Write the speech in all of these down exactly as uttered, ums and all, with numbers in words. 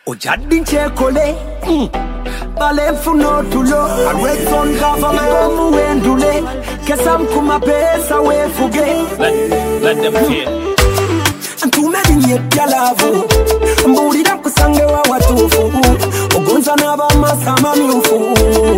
Ojadin chekole, balefu no tulo. A red son cover my own wendule. Kesam kuma pesa we fuge. Let, let them feel. And too many yet yalavu. Mburi da kusange wa watufu. Ogonza na ba masama miufu.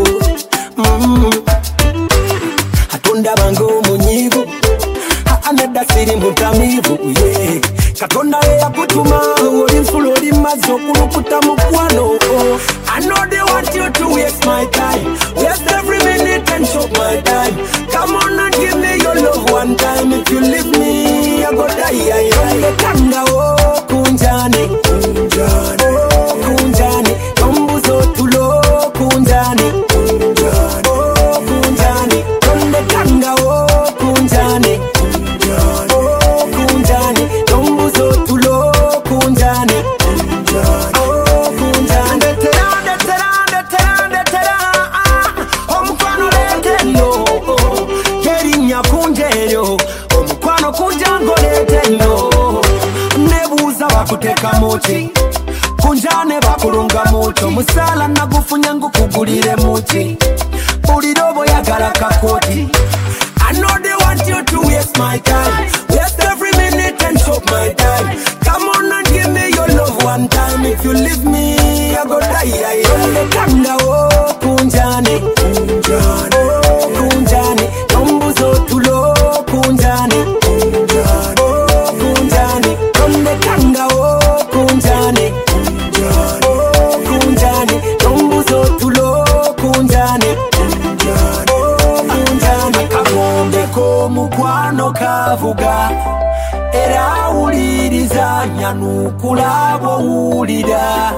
Hatonda bango munyigo. Aneda siri mutamivu, yeah. Katonda ya kutuma, ori mfulo di mazo kurukuta mukwano. I know they want you to waste my time, waste every minute and choke my time. Come on and give me your love one time. If you leave me, I go die. Konde kanga oh kunjani, kunjani, oh kunjani. Tombuzo tulo kunjani, kunjani, oh kunjani. Konde kanga oh kunjani. Oh kunjani, tombuzo tulo kunjani, oh kunjani. Detera, detera, detera, detera. Omukwano leteno, kerinya kunjeyo. Omukwano kunjango leteno. Nebuza bakuteka muti, kunjane bakulunga muto. Musala nagufunya ngukugulire muti, bulirobo yagala kakoti. I know they want you to waste my time, waste every minute and choke my time. Come on and give me your love one time. If you leave me, I go die. Konde kanga oh kunjani, kunjani, oh kunjani. Tombuzo tulo kunjani, kunjani, oh kunjani. Konde kanga oh kunjani, kunjani, oh kunjani. Tombuzo tulo kunjani, kunjani, oh kunjani. Kagombe ko mukwano kavuga era uliriza nyanukula bo ulira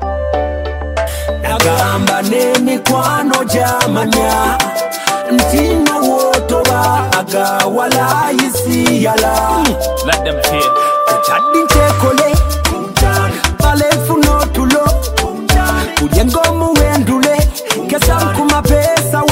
nagamba n'emikwano jamanya ntino wotoba agawala isi yala. Let them feel. Ojadin chekole balefu no tulo kujengo muwendule kesam kuma pesa